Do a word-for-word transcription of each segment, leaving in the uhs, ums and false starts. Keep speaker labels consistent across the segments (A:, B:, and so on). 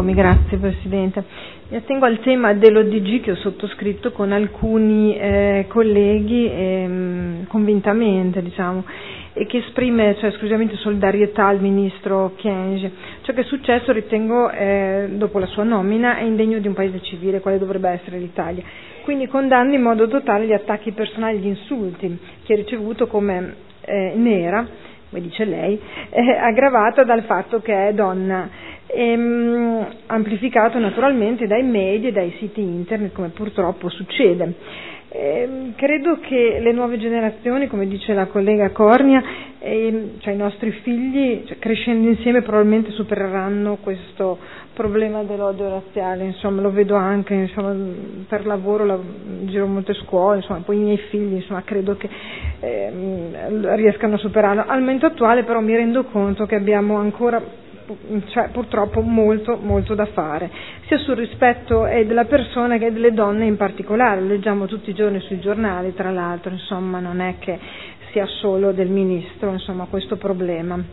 A: Eccomi, grazie Presidente. Mi attengo al tema dell'O D G che ho sottoscritto con alcuni eh, colleghi ehm, convintamente, diciamo, e che esprime cioè, esclusivamente solidarietà al Ministro Kyenge. Ciò che è successo, ritengo, eh, dopo la sua nomina, è indegno di un paese civile, quale dovrebbe essere l'Italia. Quindi condanno in modo totale gli attacchi personali e gli insulti che ha ricevuto come eh, nera, come dice lei, eh, aggravata dal fatto che è donna, ehm, amplificato naturalmente dai media e dai siti internet, come purtroppo succede. Eh, credo che le nuove generazioni, come dice la collega Cornia, eh, cioè i nostri figli, cioè, crescendo insieme probabilmente supereranno questo problema dell'odio razziale, insomma lo vedo anche insomma, per lavoro, la, giro molte scuole, insomma, poi i miei figli, insomma credo che eh, riescano a superarlo. Al momento attuale però mi rendo conto che abbiamo ancora cioè purtroppo molto molto da fare, sia sul rispetto eh, della persona che delle donne in particolare. Lo leggiamo tutti i giorni sui giornali, tra l'altro, insomma non è che sia solo del Ministro, insomma, questo problema.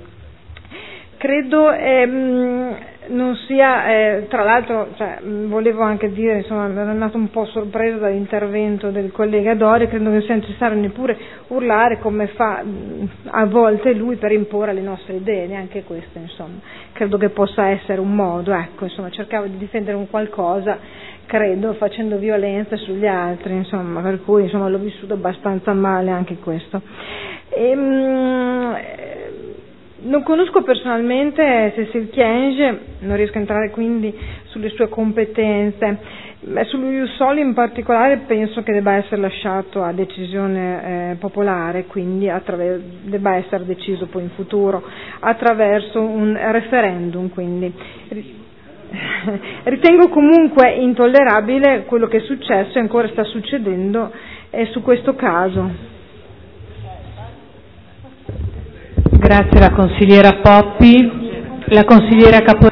A: Credo ehm, non sia, eh, tra l'altro, cioè, volevo anche dire, insomma, ero andato un po' sorpreso dall'intervento del collega Dori, credo che non sia necessario neppure urlare come fa a volte lui per imporre le nostre idee, neanche questo, insomma, credo che possa essere un modo, ecco, insomma, cercavo di difendere un qualcosa, credo, facendo violenza sugli altri, insomma, per cui, insomma, l'ho vissuto abbastanza male anche questo. Ehm, Non conosco personalmente Cécile Kyenge, non riesco a entrare quindi sulle sue competenze, ma sullo Ius Soli in particolare penso che debba essere lasciato a decisione eh, popolare, quindi attraver- debba essere deciso poi in futuro attraverso un referendum. Quindi ritengo comunque intollerabile quello che è successo e ancora sta succedendo eh, su questo caso.
B: Grazie la consigliera Poppi. La consigliera Capo